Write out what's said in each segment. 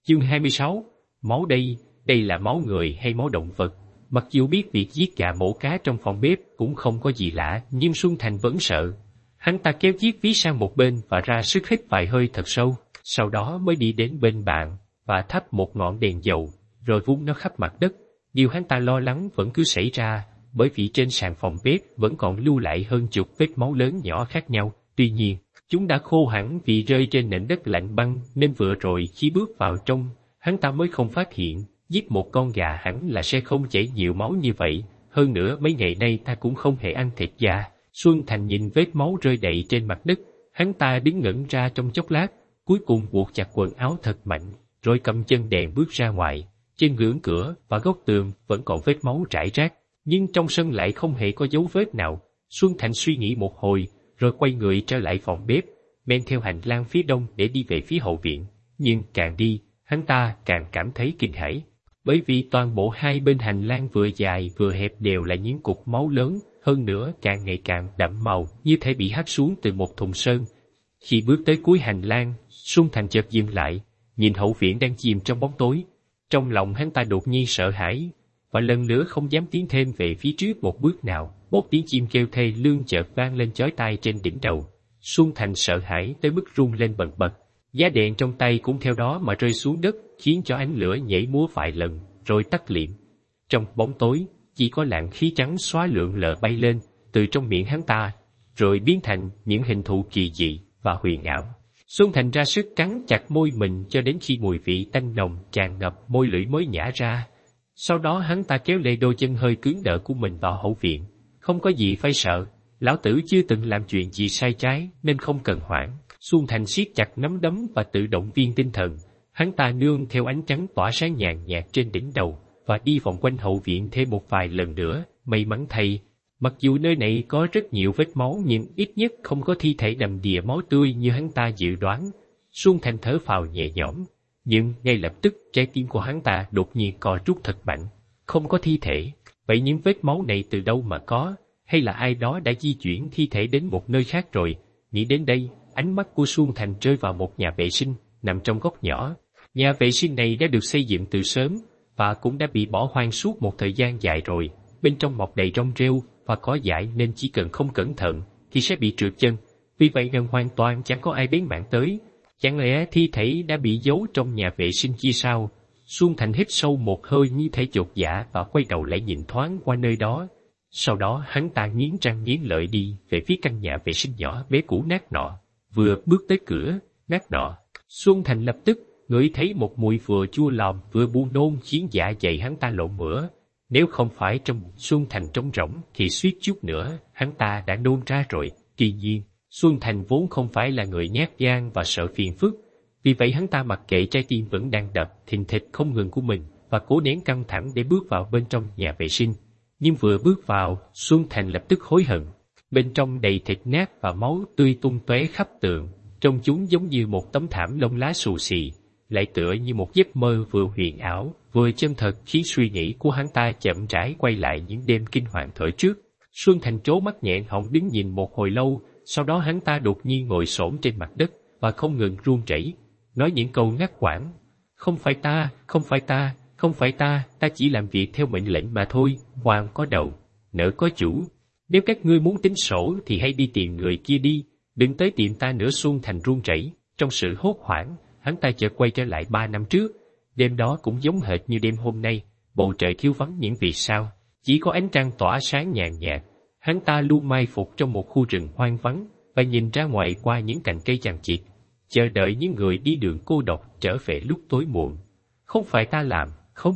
Chương 26. Máu đây là máu người hay máu động vật? Mặc dù biết việc giết gà mổ cá trong phòng bếp cũng không có gì lạ, nhưng Xuân Thành vẫn sợ. Hắn ta kéo chiếc ví sang một bên và ra sức hít vài hơi thật sâu, sau đó mới đi đến bên bạn và thắp một ngọn đèn dầu, rồi vung nó khắp mặt đất. Điều hắn ta lo lắng vẫn cứ xảy ra, bởi vì trên sàn phòng bếp vẫn còn lưu lại hơn chục vết máu lớn nhỏ khác nhau. Tuy nhiên, chúng đã khô hẳn vì rơi trên nền đất lạnh băng, nên vừa rồi khi bước vào trong, hắn ta mới không phát hiện. Giết một con gà hẳn là sẽ không chảy nhiều máu như vậy. Hơn nữa mấy ngày nay ta cũng không hề ăn thịt gà. Xuân Thành nhìn vết máu rơi đầy trên mặt đất, hắn ta đứng ngẩn ra trong chốc lát, cuối cùng buộc chặt quần áo thật mạnh, rồi cầm chân đèn bước ra ngoài. Trên ngưỡng cửa và góc tường vẫn còn vết máu rải rác, nhưng trong sân lại không hề có dấu vết nào. Xuân Thành suy nghĩ một hồi, rồi quay người trở lại phòng bếp, men theo hành lang phía đông để đi về phía hậu viện. Nhưng càng đi, hắn ta càng cảm thấy kinh hãi, bởi vì toàn bộ hai bên hành lang vừa dài vừa hẹp đều là những cục máu lớn, hơn nữa càng ngày càng đậm màu, như thể bị hắt xuống từ một thùng sơn. Khi bước tới cuối hành lang, Xuân Thành chợt dừng lại, nhìn hậu viện đang chìm trong bóng tối. Trong lòng hắn ta đột nhiên sợ hãi, và lần nữa không dám tiến thêm về phía trước một bước nào. Một tiếng chim kêu thê lương chợt vang lên chói tai trên đỉnh đầu. Xuân Thành sợ hãi tới mức run lên bần bật. Giá đèn trong tay cũng theo đó mà rơi xuống đất, khiến cho ánh lửa nhảy múa vài lần, rồi tắt liệm. Trong bóng tối, chỉ có làn khí trắng xóa lượn lờ bay lên từ trong miệng hắn ta, rồi biến thành những hình thù kỳ dị và huyền ảo. Xuân Thành ra sức cắn chặt môi mình cho đến khi mùi vị tanh nồng tràn ngập môi lưỡi mới nhả ra. Sau đó hắn ta kéo lê đôi chân hơi cứng đờ của mình vào hậu viện. Không có gì phải sợ, lão tử chưa từng làm chuyện gì sai trái nên không cần hoảng. Xuân Thành siết chặt nắm đấm và tự động viên tinh thần. Hắn ta nương theo ánh trắng tỏa sáng nhàn nhạt trên đỉnh đầu và đi vòng quanh hậu viện thêm một vài lần nữa. May mắn thay, mặc dù nơi này có rất nhiều vết máu nhưng ít nhất không có thi thể đầm đìa máu tươi như hắn ta dự đoán. Xuân Thành thở phào nhẹ nhõm, nhưng ngay lập tức trái tim của hắn ta đột nhiên co rút thật mạnh. Không có thi thể, vậy những vết máu này từ đâu mà có? Hay là ai đó đã di chuyển thi thể đến một nơi khác rồi? Nghĩ đến đây, ánh mắt của Xuân Thành rơi vào một nhà vệ sinh nằm trong góc nhỏ. Nhà vệ sinh này đã được xây dựng từ sớm và cũng đã bị bỏ hoang suốt một thời gian dài rồi. Bên trong mọc đầy rong rêu và cỏ dại nên chỉ cần không cẩn thận thì sẽ bị trượt chân. Vì vậy gần hoàn toàn chẳng có ai bén mảng tới. Chẳng lẽ thi thể đã bị giấu trong nhà vệ sinh kia sao? Xuân Thành hít sâu một hơi như thể chột dạ và quay đầu lại nhìn thoáng qua nơi đó. Sau đó hắn ta nghiến răng nghiến lợi đi về phía căn nhà vệ sinh nhỏ bé cũ nát nọ. Vừa bước tới cửa nát nọ, Xuân Thành lập tức ngửi thấy một mùi vừa chua lòm vừa buồn nôn khiến dạ dày hắn ta lộn mửa. Nếu không phải trong Xuân Thành trống rỗng thì suýt chút nữa hắn ta đã nôn ra rồi. Tuy nhiên, Xuân Thành vốn không phải là người nhát gan và sợ phiền phức, vì vậy hắn ta mặc kệ trái tim vẫn đang đập thình thịch không ngừng của mình và cố nén căng thẳng để bước vào bên trong nhà vệ sinh. Nhưng vừa bước vào, Xuân Thành lập tức hối hận. Bên trong đầy thịt nát và máu tươi tung tóe khắp tường, trông chúng giống như một tấm thảm lông lá xù xì, lại tựa như một giấc mơ vừa huyền ảo, vừa chân thật khiến suy nghĩ của hắn ta chậm rãi quay lại những đêm kinh hoàng thời trước. Xuân Thành trố mắt nghẹn họng đứng nhìn một hồi lâu, sau đó hắn ta đột nhiên ngồi xổm trên mặt đất và không ngừng run rẩy, nói những câu ngắt quãng. Không phải ta, không phải ta, không phải ta, ta chỉ làm việc theo mệnh lệnh mà thôi. Hoàng có đầu, nợ có chủ. Nếu các ngươi muốn tính sổ thì hãy đi tìm người kia đi, đừng tới tìm ta nữa. Xuân Thành run rẩy. Trong sự hốt hoảng, hắn ta chợt quay trở lại 3 năm trước. Đêm đó cũng giống hệt như đêm hôm nay, bầu trời thiếu vắng những vì sao, chỉ có ánh trăng tỏa sáng nhàn nhạt. Hắn ta luôn mai phục trong một khu rừng hoang vắng và nhìn ra ngoài qua những cành cây chằng chịt, chờ đợi những người đi đường cô độc trở về lúc tối muộn. Không phải ta làm, không,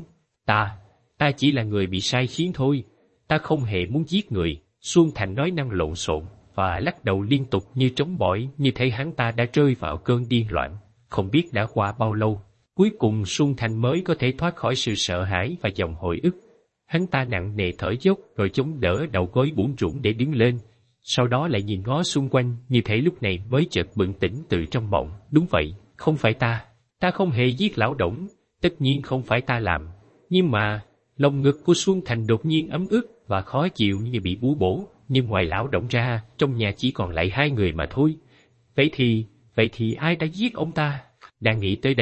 ta chỉ là người bị sai khiến thôi, ta không hề muốn giết người. Xuân Thành nói năng lộn xộn và lắc đầu liên tục như trống bỏi, như thể hắn ta đã rơi vào cơn điên loạn. Không biết đã qua bao lâu, cuối cùng Xuân Thành mới có thể thoát khỏi sự sợ hãi và dòng hồi ức. Hắn ta nặng nề thở dốc rồi chống đỡ đầu gối bủn rủn để đứng lên. Sau đó lại nhìn ngó xung quanh, như thể lúc này mới chợt bừng tỉnh từ trong mộng. Đúng vậy, không phải ta không hề giết lão Đổng, tất nhiên không phải ta làm. Nhưng mà, lòng ngực của Xuân Thành đột nhiên ấm ức và khó chịu như bị bú bổ. Nhưng ngoài lão Đổng ra, trong nhà chỉ còn lại 2 người mà thôi. Vậy thì ai đã giết ông ta? Đang nghĩ tới đây,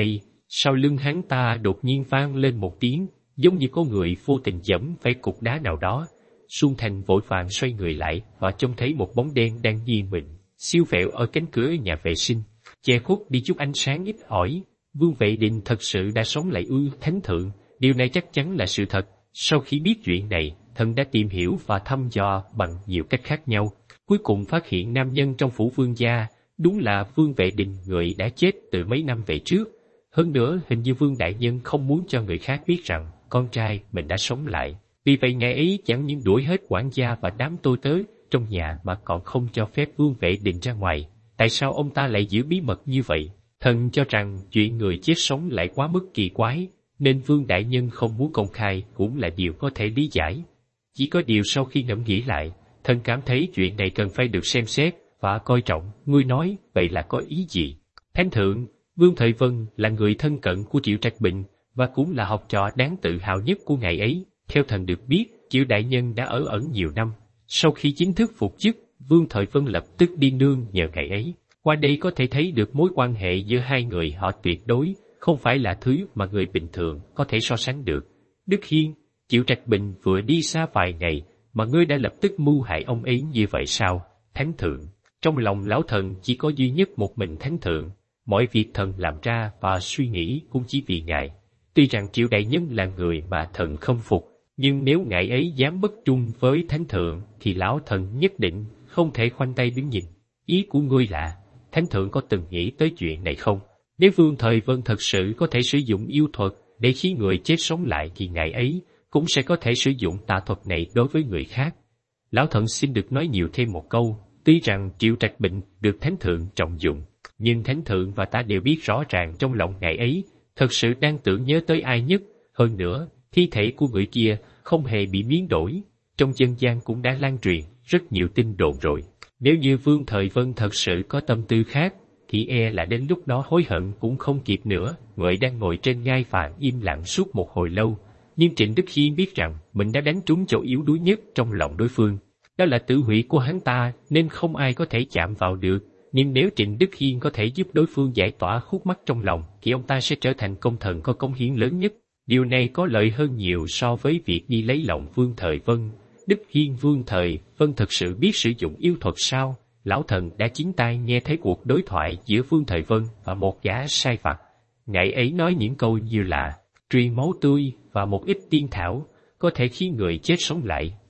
Sau lưng hắn ta đột nhiên vang lên một tiếng, giống như có người vô tình giẫm phải cục đá nào đó. Xuân Thành vội vàng xoay người lại và trông thấy một bóng đen đang nghiêng mình, siêu vẹo ở cánh cửa nhà vệ sinh, che khuất đi chút ánh sáng ít ỏi. Vương Vệ Định thật sự đã sống lại thánh thượng, điều này chắc chắn là sự thật. Sau khi biết chuyện này, thần đã tìm hiểu và thăm dò bằng nhiều cách khác nhau, cuối cùng phát hiện nam nhân trong phủ Vương gia đúng là Vương Vệ Định, người đã chết từ mấy năm về trước. Hơn nữa, hình như Vương đại nhân không muốn cho người khác biết rằng con trai mình đã sống lại. Vì vậy ngày ấy chẳng những đuổi hết quản gia và đám tôi tớ trong nhà mà còn không cho phép Vương Vệ Định ra ngoài. Tại sao ông ta lại giữ bí mật như vậy? Thần cho rằng chuyện người chết sống lại quá mức kỳ quái, nên Vương đại nhân không muốn công khai cũng là điều có thể lý giải. Chỉ có điều sau khi ngẫm nghĩ lại, thần cảm thấy chuyện này cần phải được xem xét và coi trọng. Ngươi nói vậy là có ý gì? Thánh thượng, Vương Thời Vân là người thân cận của Triệu Trạch Bình và cũng là học trò đáng tự hào nhất của ngày ấy. Theo thần được biết, Triệu đại nhân đã ở ẩn nhiều năm. Sau khi chính thức phục chức, Vương Thời Vân lập tức đi nương nhờ ngày ấy. Qua đây có thể thấy được mối quan hệ giữa hai người họ tuyệt đối, không phải là thứ mà người bình thường có thể so sánh được. Đức Hiên, Triệu Trạch Bình vừa đi xa vài ngày mà ngươi đã lập tức mưu hại ông ấy như vậy sao? Thánh thượng, trong lòng lão thần chỉ có duy nhất một mình thánh thượng. Mọi việc thần làm ra và suy nghĩ cũng chỉ vì ngài. Tuy rằng Triệu đại nhân là người mà thần không phục, nhưng nếu ngài ấy dám bất trung với thánh thượng thì lão thần nhất định không thể khoanh tay đứng nhìn. Ý của ngươi là, thánh thượng có từng nghĩ tới chuyện này không? Nếu Vương Thời Vân thật sự có thể sử dụng yêu thuật để khiến người chết sống lại thì ngài ấy cũng sẽ có thể sử dụng tà thuật này đối với người khác. Lão thần xin được nói nhiều thêm một câu, tuy rằng Triệu Trạch Bình được thánh thượng trọng dụng, nhưng thánh thượng và ta đều biết rõ ràng trong lòng ngài ấy thật sự đang tưởng nhớ tới ai nhất. Hơn nữa, thi thể của người kia không hề bị biến đổi, trong dân gian cũng đã lan truyền rất nhiều tin đồn rồi. Nếu như Vương Thời Vân thật sự có tâm tư khác, thì e là đến lúc đó hối hận cũng không kịp nữa. Người đang ngồi trên ngai vàng im lặng suốt một hồi lâu, nhưng Trịnh Đức Hiên biết rằng mình đã đánh trúng chỗ yếu đuối nhất trong lòng đối phương. Đó là tử huyệt của hắn ta, nên không ai có thể chạm vào được. Nhưng nếu Trịnh Đức Hiên có thể giúp đối phương giải tỏa khúc mắc trong lòng, thì ông ta sẽ trở thành công thần có cống hiến lớn nhất. Điều này có lợi hơn nhiều so với việc đi lấy lòng Vương Thời Vân. Đức Hiên, Vương Thời Vân thật sự biết sử dụng yêu thuật sao? Lão thần đã chính tai nghe thấy cuộc đối thoại giữa Vương Thời Vân và một gã sai vặt. Ngài ấy nói những câu như là truyền máu tươi và một ít tiên thảo có thể khiến người chết sống lại.